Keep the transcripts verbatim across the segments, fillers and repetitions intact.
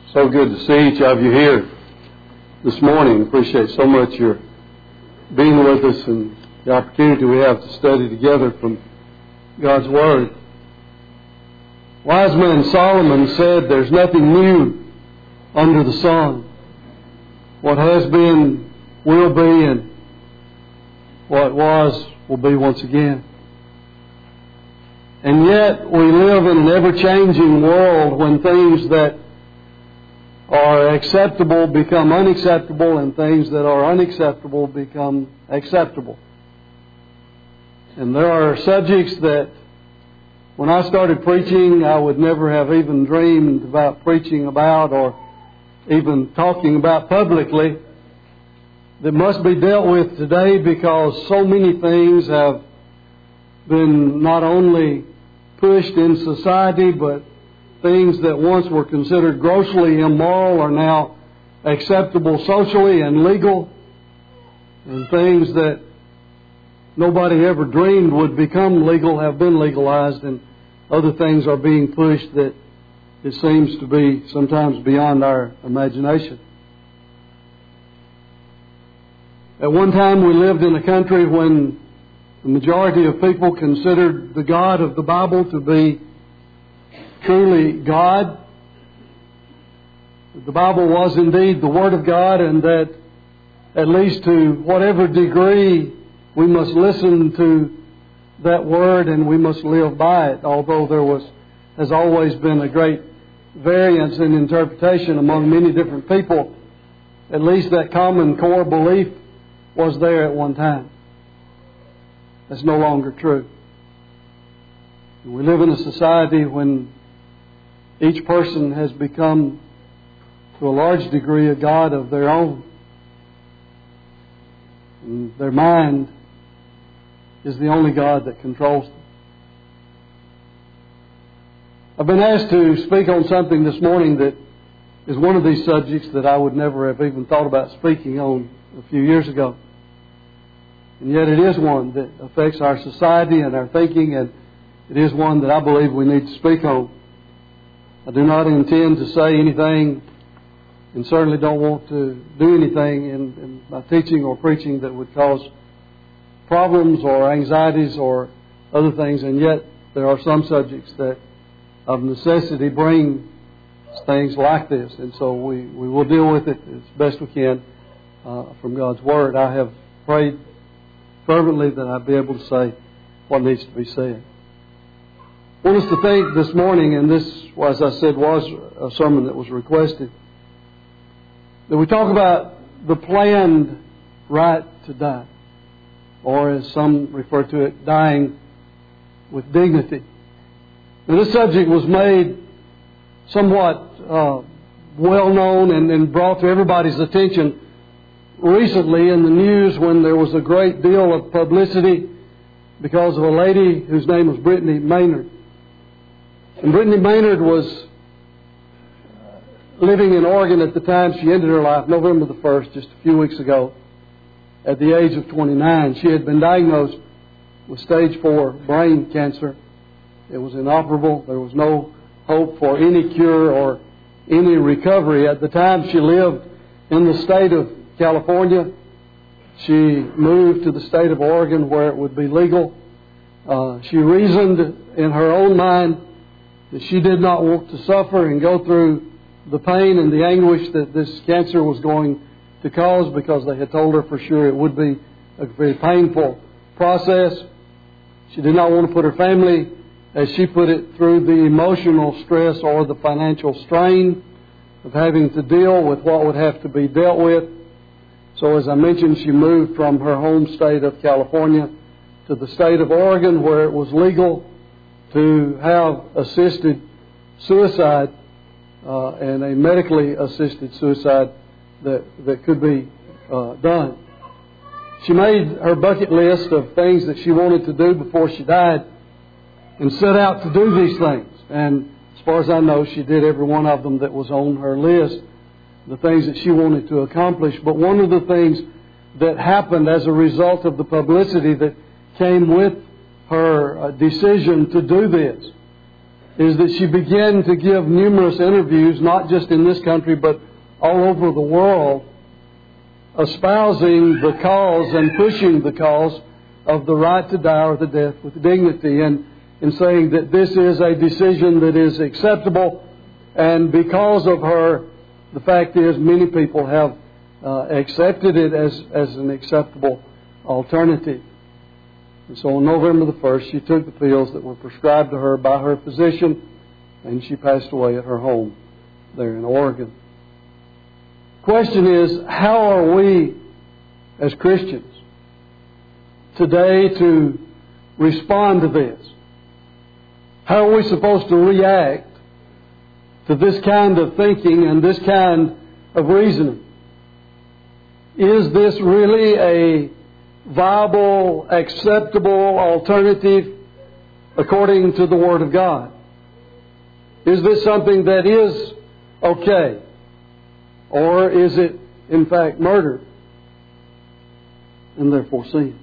So good to see each of you here this morning. Appreciate so much your being with us and the opportunity we have to study together from God's Word. Wise man Solomon said, "There's nothing new under the sun. What has been will be, and what was will be once again." And yet we live in an ever-changing world when things that are acceptable become unacceptable and things that are unacceptable become acceptable. And there are subjects that when I started preaching I would never have even dreamed about preaching about or even talking about publicly that must be dealt with today, because so many things have been not only pushed in society, but things that once were considered grossly immoral are now acceptable socially and legal. And things that nobody ever dreamed would become legal have been legalized, and other things are being pushed that it seems to be sometimes beyond our imagination. At one time we lived in a country when the majority of people considered the God of the Bible to be truly God. The Bible was indeed the Word of God, and that at least to whatever degree we must listen to that Word and we must live by it, although there was has always been a great variance in interpretation among many different people. At least that common core belief was there at one time. That's no longer true. We live in a society when each person has become, to a large degree, a god of their own. And their mind is the only God that controls them. I've been asked to speak on something this morning that is one of these subjects that I would never have even thought about speaking on a few years ago. And yet it is one that affects our society and our thinking, and it is one that I believe we need to speak on. I do not intend to say anything, and certainly don't want to do anything in, in my teaching or preaching that would cause problems or anxieties or other things, and yet there are some subjects that of necessity bring things like this, and so we, we will deal with it as best we can uh, from God's Word. I have prayed fervently that I'd be able to say what needs to be said. I want us to think this morning, and this, as I said, was a sermon that was requested, that we talk about the planned right to die, or as some refer to it, dying with dignity. And this subject was made somewhat uh, well known and, and brought to everybody's attention recently in the news when there was a great deal of publicity because of a lady whose name was Brittany Maynard. And Brittany Maynard was living in Oregon at the time she ended her life, November the first, just a few weeks ago, at the age of twenty-nine. She had been diagnosed with stage four brain cancer. It was inoperable. There was no hope for any cure or any recovery. At the time she lived in the state of California. She moved to the state of Oregon where it would be legal. Uh, she reasoned in her own mind that she did not want to suffer and go through the pain and the anguish that this cancer was going to cause, because they had told her for sure it would be a very painful process. She did not want to put her family, as she put it, through the emotional stress or the financial strain of having to deal with what would have to be dealt with. So as I mentioned, she moved from her home state of California to the state of Oregon, where it was legal to have assisted suicide uh, and a medically assisted suicide that, that could be uh, done. She made her bucket list of things that she wanted to do before she died and set out to do these things. And as far as I know, she did every one of them that was on her list, the things that she wanted to accomplish. But one of the things that happened as a result of the publicity that came with her decision to do this is that she began to give numerous interviews, not just in this country, but all over the world, espousing the cause and pushing the cause of the right to die or the death with dignity, and in saying that this is a decision that is acceptable. And because of her, the fact is many people have uh, accepted it as, as an acceptable alternative. And so on November the first, she took the pills that were prescribed to her by her physician, and she passed away at her home there in Oregon. The question is, how are we as Christians today to respond to this? How are we supposed to react to this kind of thinking and this kind of reasoning? Is this really a viable, acceptable alternative according to the Word of God? Is this something that is okay? Or is it, in fact, murder and therefore sin?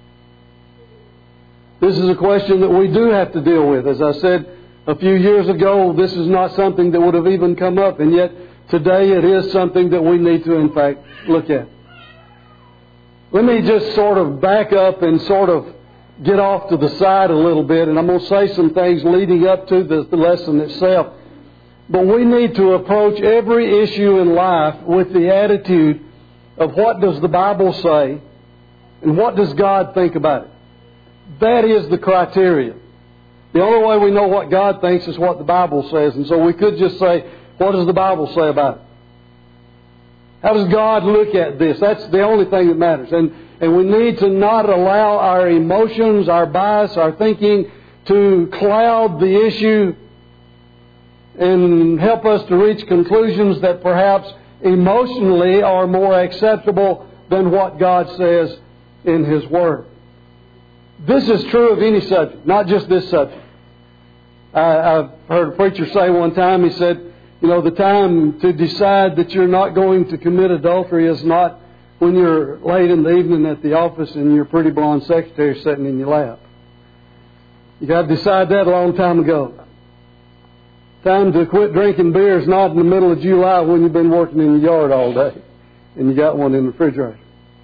This is a question that we do have to deal with. As I said a few years ago, this is not something that would have even come up, and yet today it is something that we need to, in fact, look at. Let me just sort of back up and sort of get off to the side a little bit, and I'm going to say some things leading up to the, the lesson itself. But we need to approach every issue in life with the attitude of what does the Bible say and what does God think about it. That is the criteria. The only way we know what God thinks is what the Bible says. And so we could just say, what does the Bible say about it? How does God look at this? That's the only thing that matters. And, and we need to not allow our emotions, our bias, our thinking to cloud the issue and help us to reach conclusions that perhaps emotionally are more acceptable than what God says in His Word. This is true of any subject, not just this subject. I, I've heard a preacher say one time, he said, you know, the time to decide that you're not going to commit adultery is not when you're late in the evening at the office and your pretty blonde secretary sitting in your lap. You got to decide that a long time ago. Time to quit drinking beer is not in the middle of July when you've been working in the yard all day and you got one in the refrigerator.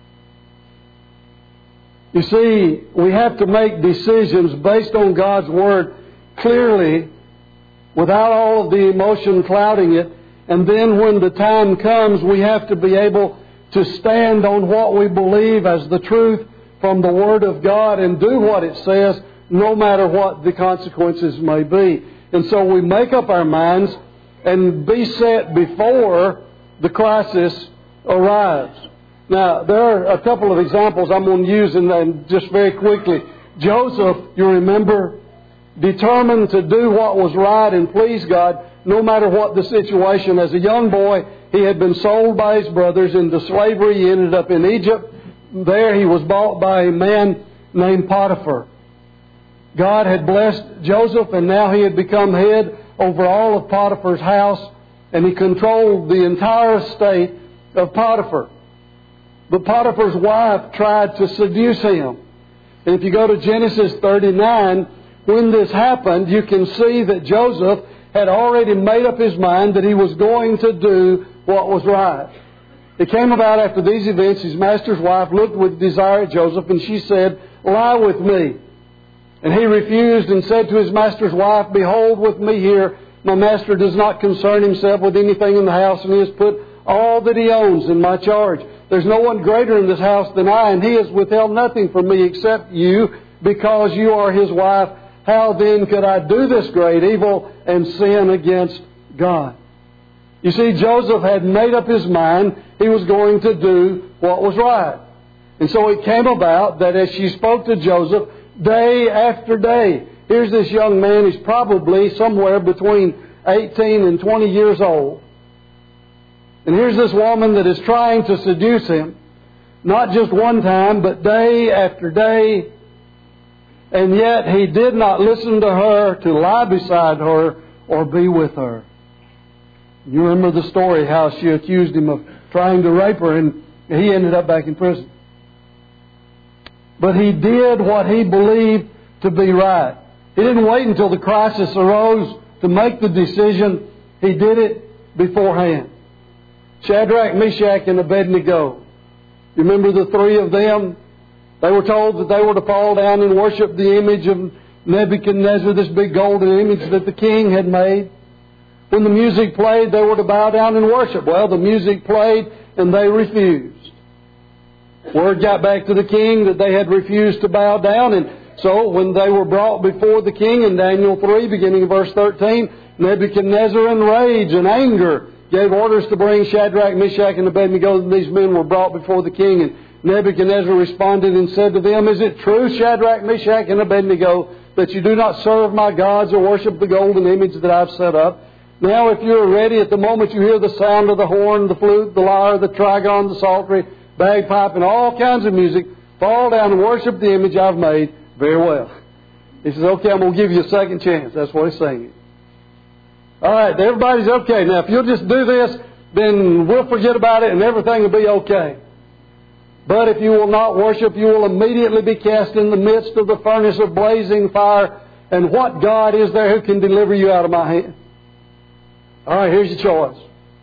You see, we have to make decisions based on God's Word clearly, without all of the emotion clouding it. And then when the time comes, we have to be able to stand on what we believe as the truth from the Word of God and do what it says, no matter what the consequences may be. And so we make up our minds and be set before the crisis arrives. Now, there are a couple of examples I'm going to use, and then just very quickly. Joseph, you remember, determined to do what was right and please God, no matter what the situation. As a young boy, he had been sold by his brothers into slavery. He ended up in Egypt. There he was bought by a man named Potiphar. God had blessed Joseph, and now he had become head over all of Potiphar's house, and he controlled the entire estate of Potiphar. But Potiphar's wife tried to seduce him. And if you go to Genesis thirty-nine, when this happened, you can see that Joseph had already made up his mind that he was going to do what was right. It came about after these events, his master's wife looked with desire at Joseph, and she said, "Lie with me." And he refused and said to his master's wife, "Behold, with me here, my master does not concern himself with anything in the house, and he has put all that he owns in my charge. There's no one greater in this house than I, and he has withheld nothing from me except you, because you are his wife. How then could I do this great evil and sin against God?" You see, Joseph had made up his mind he was going to do what was right. And so it came about that as she spoke to Joseph day after day, here's this young man, he's probably somewhere between eighteen and twenty years old. And here's this woman that is trying to seduce him, not just one time, but day after day. And yet he did not listen to her, to lie beside her, or be with her. You remember the story, how she accused him of trying to rape her, and he ended up back in prison. But he did what he believed to be right. He didn't wait until the crisis arose to make the decision. He did it beforehand. Shadrach, Meshach, and Abednego. You remember the three of them? They were told that they were to fall down and worship the image of Nebuchadnezzar, this big golden image that the king had made. When the music played, they were to bow down and worship. Well, the music played and they refused. Word got back to the king that they had refused to bow down, and so when they were brought before the king in Daniel three, beginning in verse thirteen, Nebuchadnezzar in rage and anger gave orders to bring Shadrach, Meshach, and Abednego, and these men were brought before the king. And Nebuchadnezzar responded and said to them, "Is it true, Shadrach, Meshach, and Abednego, that you do not serve my gods or worship the golden image that I've set up? Now if you are ready, at the moment you hear the sound of the horn, the flute, the lyre, the trigon, the psaltery, bagpipe, and all kinds of music, fall down and worship the image I've made." Very well. He says, "Okay, I'm going to give you a second chance." That's what he's saying. All right, everybody's okay. Now, if you'll just do this, then we'll forget about it and everything will be okay. But if you will not worship, you will immediately be cast in the midst of the furnace of blazing fire. And what God is there who can deliver you out of my hand? All right, here's your choice.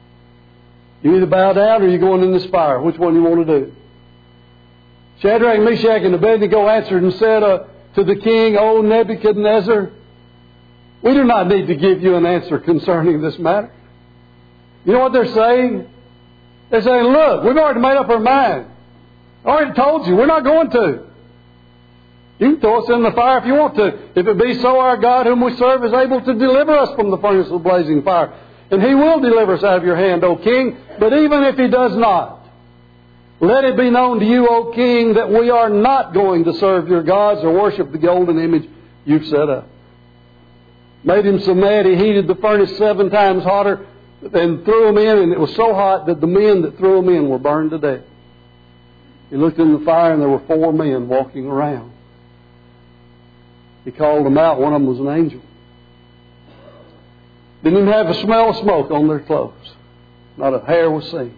You either bow down or you're going in this fire. Which one do you want to do? Shadrach, Meshach, and Abednego answered and said uh, to the king, "O Nebuchadnezzar, we do not need to give you an answer concerning this matter." You know what they're saying? They're saying, "Look, we've already made up our mind. I already told you, we're not going to. You can throw us in the fire if you want to. If it be so, our God whom we serve is able to deliver us from the furnace of blazing fire. And He will deliver us out of your hand, O king. But even if He does not, let it be known to you, O king, that we are not going to serve your gods or worship the golden image you've set up." Made him so mad, he heated the furnace seven times hotter and threw them in, and it was so hot that the men that threw them in were burned to death. He looked in the fire, and there were four men walking around. He called them out. One of them was an angel. Didn't even have a smell of smoke on their clothes. Not a hair was singed.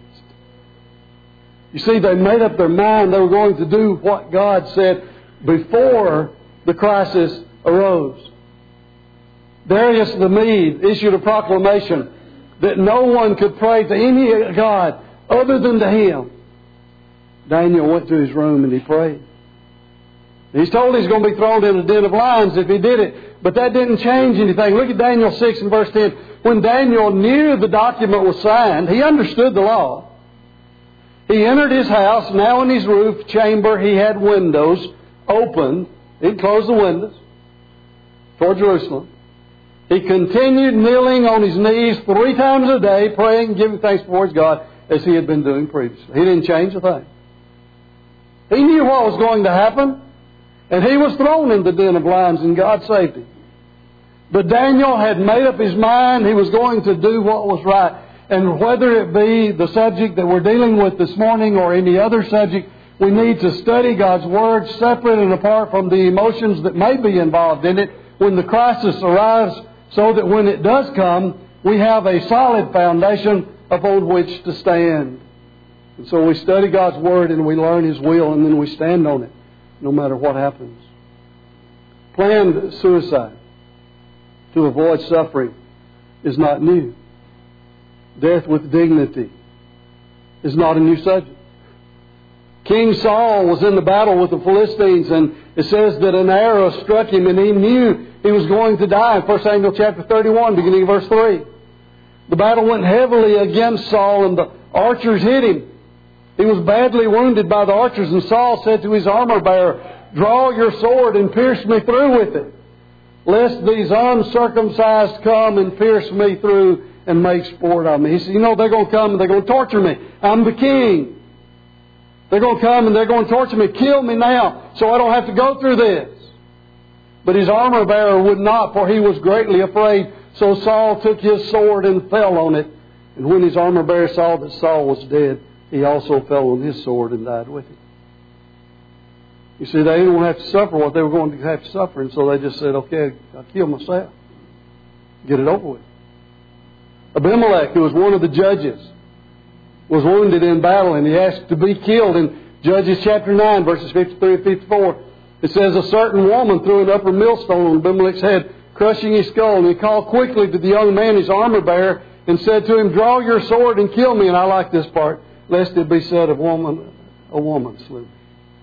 You see, they made up their mind they were going to do what God said before the crisis arose. Darius the Mede issued a proclamation that no one could pray to any God other than to him. Daniel went to his room and he prayed. He's told he's going to be thrown in a den of lions if he did it. But that didn't change anything. Look at Daniel six and verse ten. When Daniel knew the document was signed, he understood the law. He entered his house. Now in his roof chamber he had windows open. He'd closed the windows toward Jerusalem. He continued kneeling on his knees three times a day, praying and giving thanks before his God as he had been doing previously. He didn't change a thing. He knew what was going to happen. And he was thrown in the den of lions, and God saved him. But Daniel had made up his mind he was going to do what was right. And whether it be the subject that we're dealing with this morning or any other subject, we need to study God's Word separate and apart from the emotions that may be involved in it when the crisis arrives, so that when it does come, we have a solid foundation upon which to stand. And so we study God's Word and we learn His will, and then we stand on it, no matter what happens. Planned suicide to avoid suffering is not new. Death with dignity is not a new subject. King Saul was in the battle with the Philistines, and it says that an arrow struck him, and he knew he was going to die in First Samuel chapter thirty-one, beginning of verse three. The battle went heavily against Saul, and the archers hit him. He was badly wounded by the archers, and Saul said to his armor bearer, "Draw your sword and pierce me through with it, lest these uncircumcised come and pierce me through and make sport of me." He said, "You know, they're going to come and they're going to torture me. I'm the king. They're going to come and they're going to torture me. Kill me now so I don't have to go through this." But his armor bearer would not, for he was greatly afraid. So Saul took his sword and fell on it. And when his armor bearer saw that Saul was dead, he also fell on his sword and died with him. You see, they didn't want to have to suffer what they were going to have to suffer. And so they just said, "Okay, I'll kill myself. Get it over with." Abimelech, who was one of the judges, was wounded in battle, and he asked to be killed in Judges chapter nine, verses fifty-three and fifty-four. It says a certain woman threw an upper millstone on Abimelech's head, crushing his skull. And he called quickly to the young man, his armor bearer, and said to him, draw your sword and kill me. And I like this part, lest it be said of woman, a woman slew me.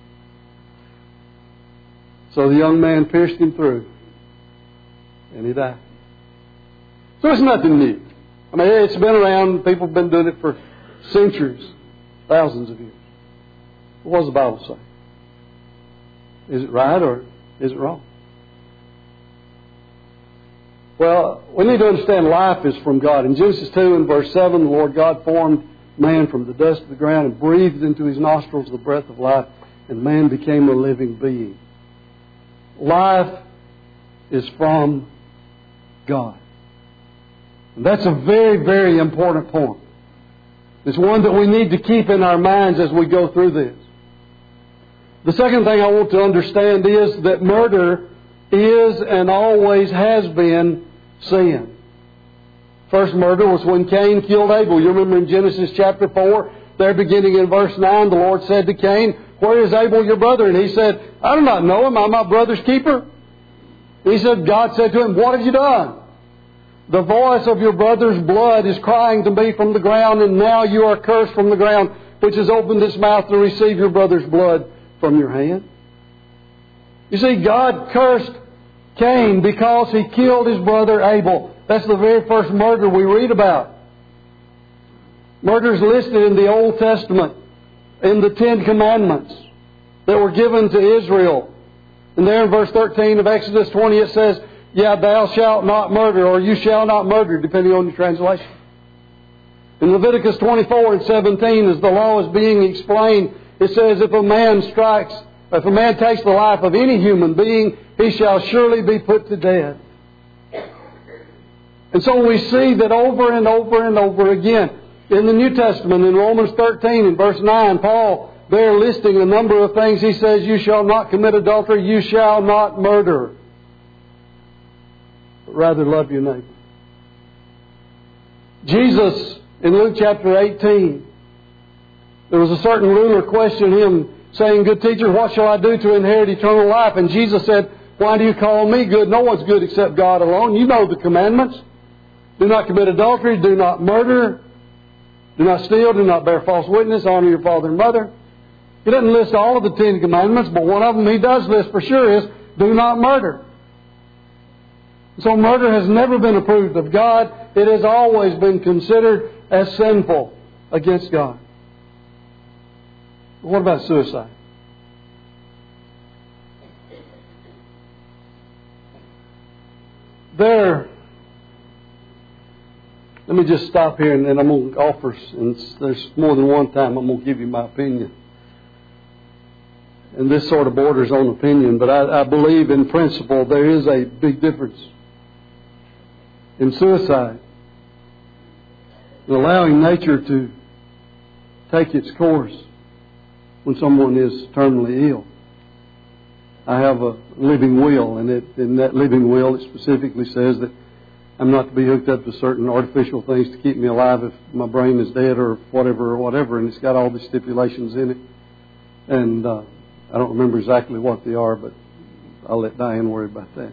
So the young man pierced him through, and he died. So it's nothing new. I mean, it's been around. People have been doing it for centuries, thousands of years. What does the Bible say? Is it right or is it wrong? Well, we need to understand life is from God. In Genesis two and verse seven, the Lord God formed man from the dust of the ground and breathed into his nostrils the breath of life, and man became a living being. Life is from God. And that's a very, very important point. It's one that we need to keep in our minds as we go through this. The second thing I want to understand is that murder is and always has been sin. First murder was when Cain killed Abel. You remember in Genesis chapter four, there beginning in verse nine, the Lord said to Cain, where is Abel your brother? And he said, I do not know him. I'm my brother's keeper. He said, God said to him, what have you done? The voice of your brother's blood is crying to me from the ground, and now you are cursed from the ground, which has opened its mouth to receive your brother's blood from your hand. You see, God cursed Cain because he killed his brother Abel. That's the very first murder we read about. Murders listed in the Old Testament, in the Ten Commandments that were given to Israel. And there in verse thirteen of Exodus twenty it says, yeah, thou shalt not murder, or you shall not murder, depending on your translation. In Leviticus twenty-four and seventeen, as the law is being explained, it says, if a man strikes, if a man takes the life of any human being, he shall surely be put to death. And so we see that over and over and over again. In the New Testament, in Romans thirteen and verse nine, Paul, there listing a number of things, he says, you shall not commit adultery, you shall not murder, but rather love your neighbor. Jesus, in Luke chapter eighteen, there was a certain ruler questioned him, saying, good teacher, what shall I do to inherit eternal life? And Jesus said, why do you call me good? No one's good except God alone. You know the commandments. Do not commit adultery, do not murder, do not steal, do not bear false witness, honor your father and mother. He doesn't list all of the Ten Commandments, but one of them he does list for sure is, do not murder. So murder has never been approved of God. It has always been considered as sinful against God. What about suicide? There, let me just stop here and then I'm going to offer, and there's more than one time I'm going to give you my opinion. And this sort of borders on opinion, but I, I believe in principle there is a big difference in suicide and allowing nature to take its course when someone is terminally ill. I have a living will, and it, in that living will it specifically says that I'm not to be hooked up to certain artificial things to keep me alive if my brain is dead or whatever or whatever, and it's got all these stipulations in it. And uh, I don't remember exactly what they are, but I'll let Diane worry about that.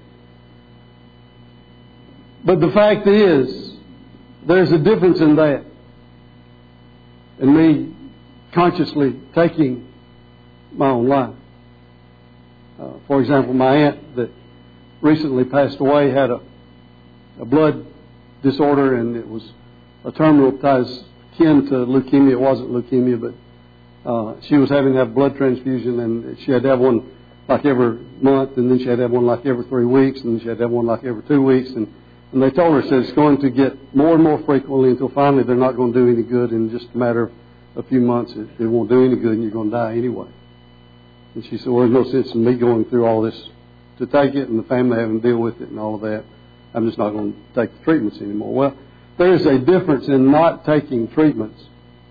But the fact is, there's a difference in that and me consciously taking my own life. Uh, for example, my aunt that recently passed away had a, a blood disorder, and it was a terminal ties kin to leukemia. It wasn't leukemia, but uh, she was having to have blood transfusion, and she had to have one like every month, and then she had to have one like every three weeks, and then she had to have one like every two weeks. And, and they told her, said it's going to get more and more frequently until finally they're not going to do any good. In just a matter of a few months, it, it won't do any good, and you're going to die anyway. And she said, well, there's no sense in me going through all this to take it and the family having to deal with it and all of that. I'm just not going to take the treatments anymore. Well, there is a difference in not taking treatments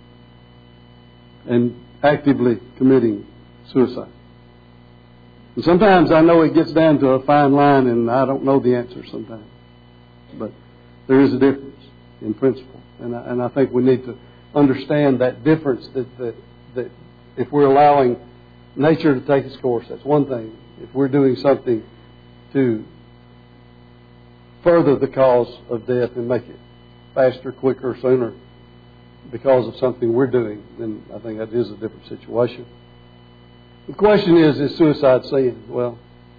and actively committing suicide. And sometimes I know it gets down to a fine line, and I don't know the answer sometimes. But there is a difference in principle. And I, and I think we need to understand that difference, that, that, that if we're allowing nature to take its course, that's one thing. if we're doing something to further the cause of death and make it faster, quicker, sooner because of something we're doing, then I think that is a different situation. The question is, is suicide sin? Well,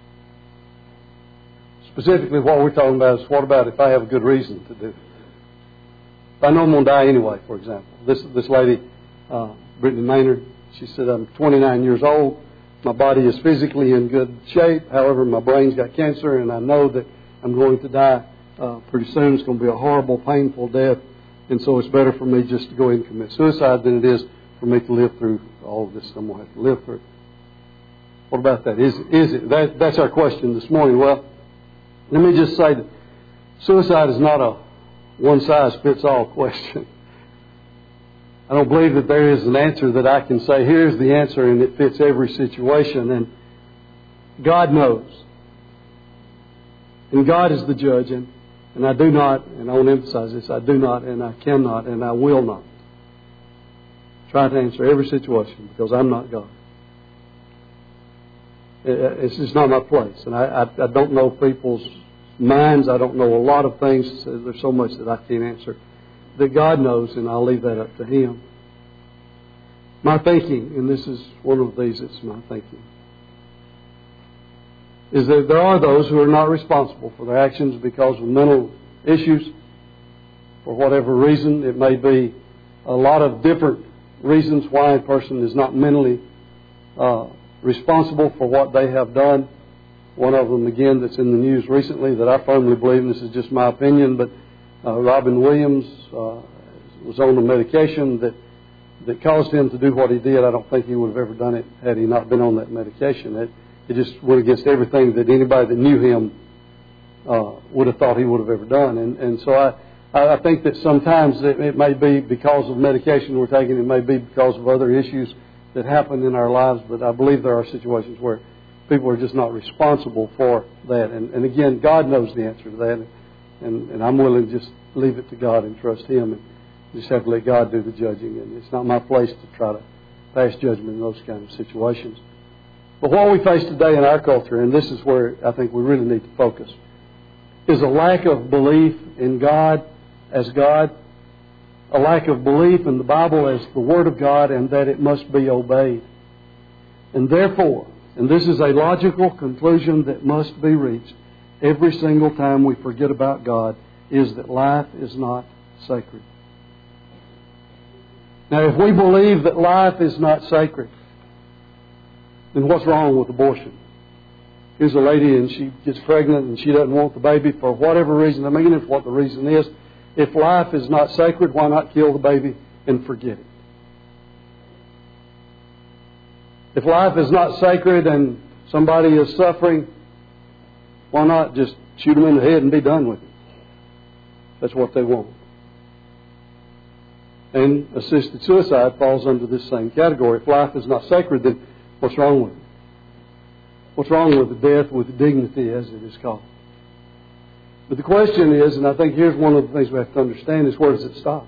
specifically what we're talking about is, what about if I have a good reason to do it? If I know I'm going to die anyway, for example. This this lady, uh, Brittany Maynard, she said, I'm twenty-nine years old. My body is physically in good shape. However, my brain's got cancer, and I know that I'm going to die uh, pretty soon. It's going to be a horrible, painful death. And so it's better for me just to go ahead and commit suicide than it is for me to live through all of this I'm going to have to live through. What about that? Is, is it? That, that's our question this morning. Well, let me just say that suicide is not a one-size-fits-all question. I don't believe that there is an answer that I can say, here's the answer, and it fits every situation. And God knows. And God is the judge. And, and I do not, and I want to emphasize this, I do not, and I cannot, and I will not try to answer every situation because I'm not God. It's just not my place. And I, I, I don't know people's minds. I don't know a lot of things. There's so much that I can't answer that God knows, and I'll leave that up to Him. My thinking, and this is one of these, it's my thinking, is that there are those who are not responsible for their actions because of mental issues. For whatever reason, it may be a lot of different reasons why a person is not mentally uh, responsible for what they have done. One of them, again, that's in the news recently that I firmly believe, and this is just my opinion, but uh, Robin Williams uh, was on a medication that, that caused him to do what he did. I don't think he would have ever done it had he not been on that medication. It, it just went against everything that anybody that knew him uh, would have thought he would have ever done. And, and so I, I think that sometimes it, it may be because of medication we're taking, it may be because of other issues that happen in our lives, but I believe there are situations where people are just not responsible for that. And, and again, God knows the answer to that, and, and I'm willing to just leave it to God and trust Him and just have to let God do the judging. And it's not my place to try to pass judgment in those kind of situations. But what we face today in our culture, and this is where I think we really need to focus, is a lack of belief in God as God, a lack of belief in the Bible as the Word of God, and that it must be obeyed. And therefore, and this is a logical conclusion that must be reached every single time we forget about God, is that life is not sacred. Now, if we believe that life is not sacred, then what's wrong with abortion? Here's a lady and she gets pregnant and she doesn't want the baby for whatever reason. I'm making it what the reason is. If life is not sacred, why not kill the baby and forget it? If life is not sacred and somebody is suffering, why not just shoot them in the head and be done with it? That's what they want. And assisted suicide falls under this same category. If life is not sacred, then what's wrong with it? What's wrong with the death with dignity, as it is called? But the question is, and I think here's one of the things we have to understand, is where does it stop?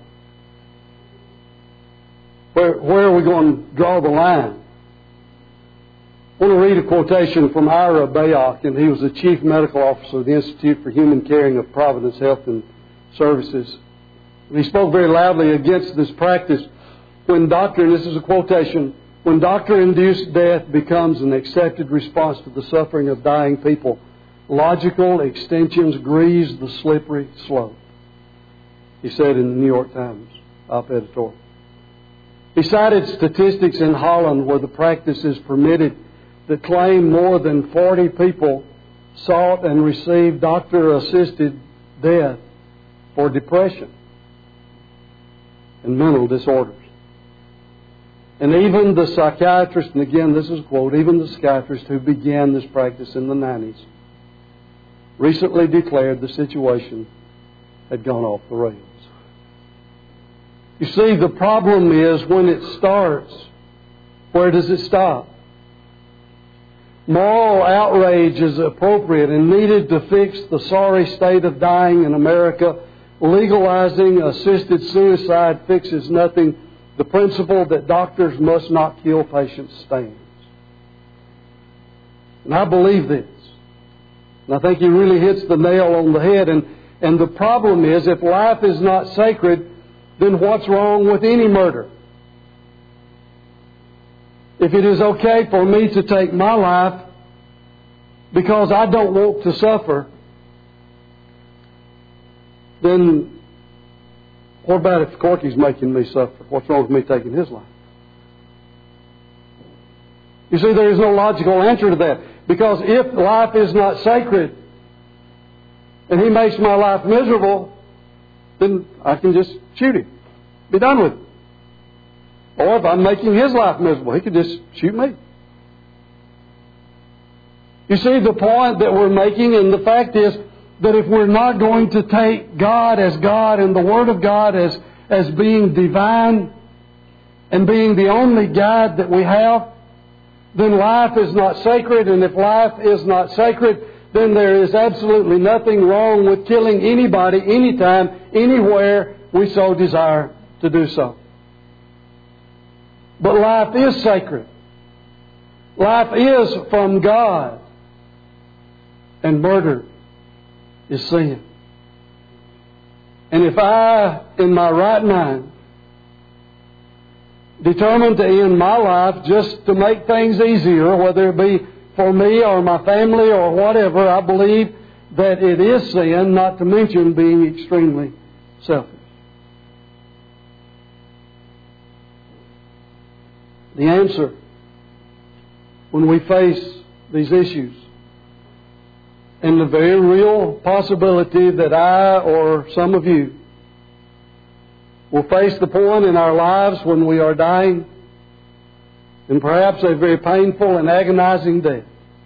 Where, where are we going to draw the line? I want to read a quotation from Ira Bayok, and he was the Chief Medical Officer of the Institute for Human Caring of Providence Health and Services. And he spoke very loudly against this practice when doctor, and this is a quotation, when doctor-induced death becomes an accepted response to the suffering of dying people, logical extensions grease the slippery slope. He said in the New York Times op editorial. He cited statistics in Holland where the practice is permitted that claim more than forty people sought and received doctor-assisted death for depression and mental disorders. And even the psychiatrist, and again this is a quote, even the psychiatrist who began this practice in the nineties recently declared the situation had gone off the rails. You see, the problem is when it starts, where does it stop? Moral outrage is appropriate and needed to fix the sorry state of dying in America. Legalizing assisted suicide fixes nothing. The principle that doctors must not kill patients stands. And I believe this. And I think he really hits the nail on the head. And, and the problem is, if life is not sacred, then what's wrong with any murder? If it is okay for me to take my life because I don't want to suffer, then what about if Corky's making me suffer? What's wrong with me taking his life? You see, there is no logical answer to that. Because if life is not sacred and he makes my life miserable, then I can just shoot him. Be done with it. Or if I'm making his life miserable, he could just shoot me. You see the point that we're making, and the fact is that if we're not going to take God as God and the Word of God as, as being divine and being the only guide that we have, then life is not sacred. And if life is not sacred, then there is absolutely nothing wrong with killing anybody, anytime, anywhere we so desire to do so. But life is sacred. Life is from God. And murder is sin. And if I, in my right mind, determined to end my life just to make things easier, whether it be for me or my family or whatever, I believe that it is sin, not to mention being extremely selfish. The answer, when we face these issues, and the very real possibility that I or some of you will face the point in our lives when we are dying, and perhaps a very painful and agonizing death.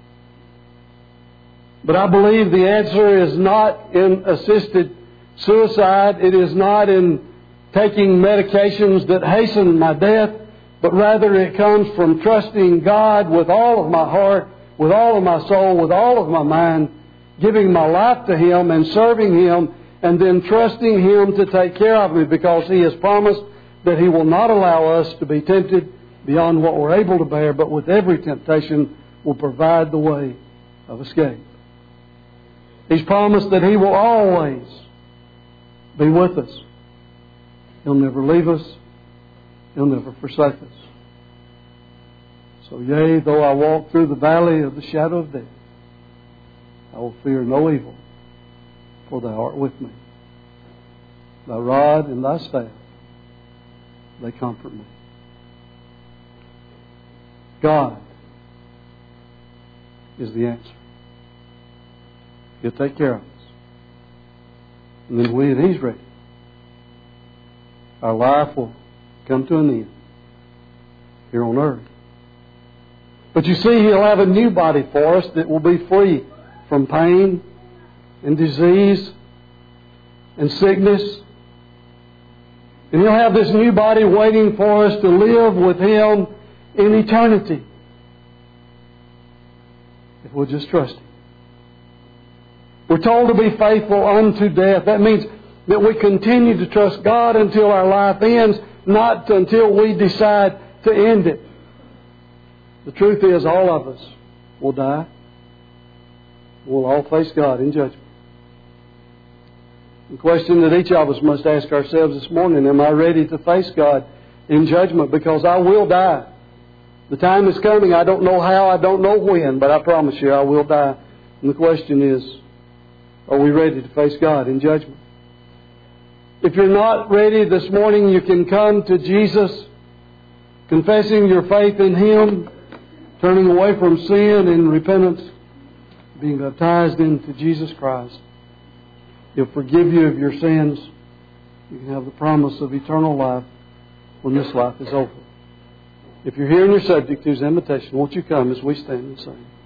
But I believe the answer is not in assisted suicide. It is not in taking medications that hasten my death, but rather it comes from trusting God with all of my heart, with all of my soul, with all of my mind, giving my life to Him and serving Him, and then trusting Him to take care of me, because He has promised that He will not allow us to be tempted beyond what we're able to bear, but with every temptation will provide the way of escape. He's promised that He will always be with us. He'll never leave us. He'll never forsake us. So, yea, though I walk through the valley of the shadow of death, I will fear no evil, for Thou art with me. Thy rod and Thy staff, they comfort me. God is the answer. He'll take care of us. And then when He's ready, our life will come to an end here on earth. But you see, He'll have a new body for us that will be free from pain and disease and sickness. And He'll have this new body waiting for us to live with Him in eternity, if we'll just trust Him. We're told to be faithful unto death. That means that we continue to trust God until our life ends, not until we decide to end it. The truth is, all of us will die. We'll all face God in judgment. The question that each of us must ask ourselves this morning, am I ready to face God in judgment? Because I will die. The time is coming. I don't know how, I don't know when, but I promise you I will die. And the question is, are we ready to face God in judgment? If you're not ready this morning, you can come to Jesus, confessing your faith in Him, turning away from sin in repentance, being baptized into Jesus Christ. He'll forgive you of your sins. You can have the promise of eternal life when this life is over. If you're here and you're subject to His invitation, won't you come as we stand and sing?